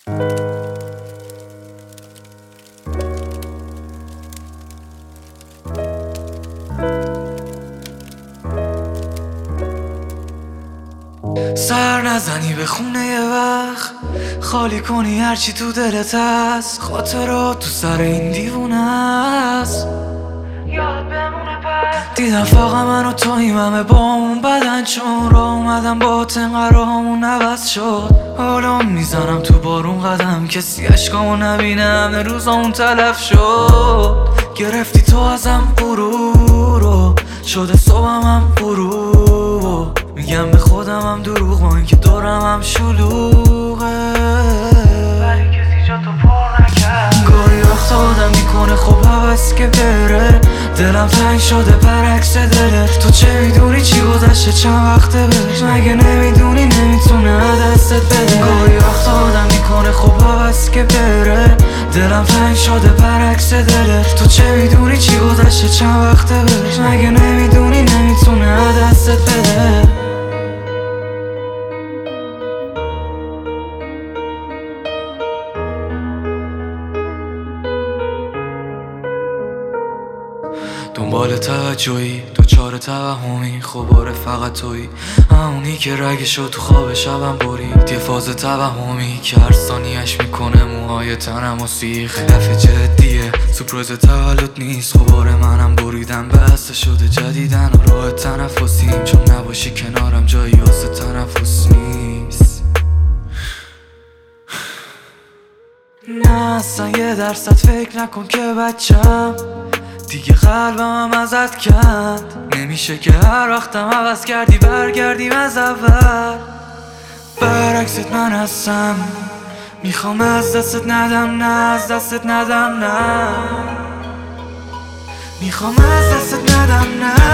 سر نزنی به خونه یه وقت، خالی کنی هرچی تو دلت هست. خاطرات تو سر این دیوونه است، یاد بمونه پس. دیدم فقط من و تویم همه با اون بدن، چون را اومدم با تنقرامون عوض شد. حالا میزنم تو بارون قدم، کسی عشقامو نبینه، همه روزامون تلف شد. گرفتی تو ازم غرورو، شده صبحم هم غروب. میگم به خودم هم دروغ، با اینکه دورم هم شلوغه، ولی کسی جا تو پر نکرد. گاهی وقتا آدم میکنه خب هوس که بره، دلم تنگ شده برعکس دلت. تو چه میدونی چی گذشته چند وقته بهش، مگه نمیدونی نمیتونه دستت بده. گاهی وقتا آدم میکنه خب هوس که بره، دلم تنگ شده برعکس دلت. تو چه میدونی چی گذشته چند وقته بهش، مگه نمیدونی نمیتونه دستت بده. دنبال توجهی، دوچار توهمی، خباره فقط تویی، همونی که رگشو تو خواب شبم برید. یه فاز توهمی که هر ثانیه‌اش میکنه موهای تنم و سیخ. دفعه جدیه، سورپرایز تولد نیست، خباره منم بریدم بسته شده جدیدن و راه تنفسیم. چون نباشی کنارم جایی واسه تنفس نیست. نه اصلا یه درصد فکر نکن که بچم، دیگه قلبم هم ازت کند. نمیشه که هر وقتم عوض کردی برگردیم از اول. برعکست من هستم، میخوام از دستت ندم، نه از دستت ندم، نه میخوام از دستت ندم، نه